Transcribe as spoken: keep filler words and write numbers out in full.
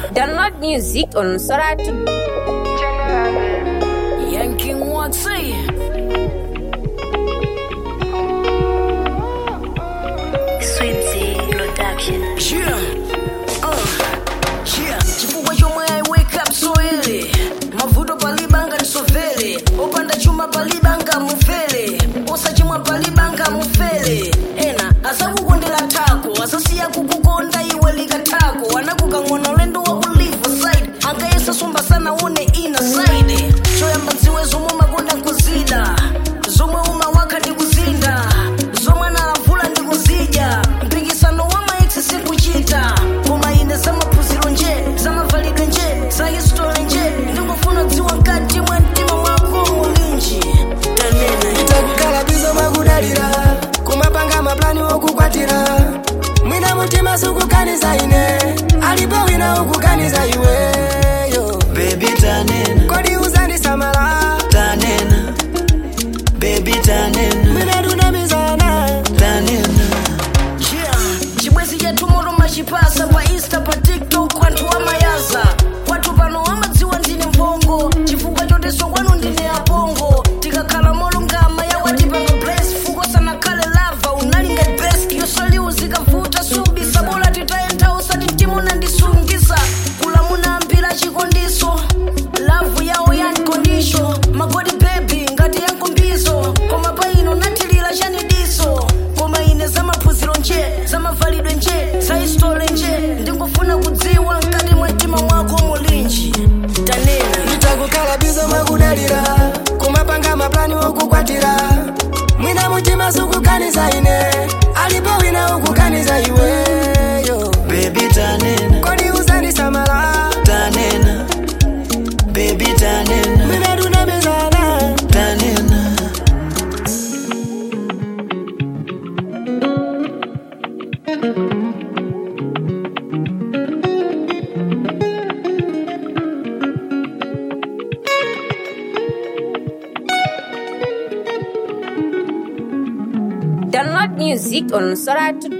Download music on Soratu. Yankee Watsy. Sweetie Production. Yeah. Uh. Yeah. Chifukwa chomwe I wake up so early. Mavuto palibanga nisovele. Opanda chuma palibanga mufele. Osachimwa palibanga mufele. Ena asakukondela tako. Asasiya kukukonda iwe likatako. Anakukang'ona ulendo wa kulive side. Angayesa sumba sana one ina side. Choyamba nziwe zomwe makonda nkuzida. Zomwe umawaka ndikuzinda. Zomwe nalavula ndikuzidya. Mpikisano wa maeksi sikuchita. Koma ine zamaphunziro nje, zamavalidwe nje, za history nje. Ndikufuna dziwa nkati mwa mtima mwako mulinji. Tanena itakukala bizo makudalira. Kumapanga maplani wokukwatira. Mwina mutima sukukaniza ine. Alipo wina ukukaniza iweyo. Baby tanena, Kodi uzani samala. tanena, baby tanena, Mwina dunamizana. tanena. yeah. Chibwezi chetu moto machipasa pa Insta pa TikTok anthu amayaza. Watu pano amadziwa ndine mphongo. Chifukwa choteso kwanu ndine apongo. Tikakhala molungama yawatipanga bless. Fuko sana kale lava unalinga best. Yosaliu zikavuta subisa. Bola titayenda usati mtima unandisungisa. Kula munaambira chikondiso. Love yawo yankondisho. Magodi baby ngati yankumbizo. Koma paino natilira chanidiso. Koma ine zamaphunziro nje, zamavalidwe nje, za history nje. Ndikufuna kudziwa nkati mwa mtima mwako mulinji. Tanena itakukala bizo makudalira. Kumapanga maplani wokukwatira. Mwina mutima sukukaniza ine. Alipo wina ukukaniza iweyo. Baby tanena, Kodi uzani samala. tanena, baby tanena, Mwina dunamizana. tanena. Download music on Soratu.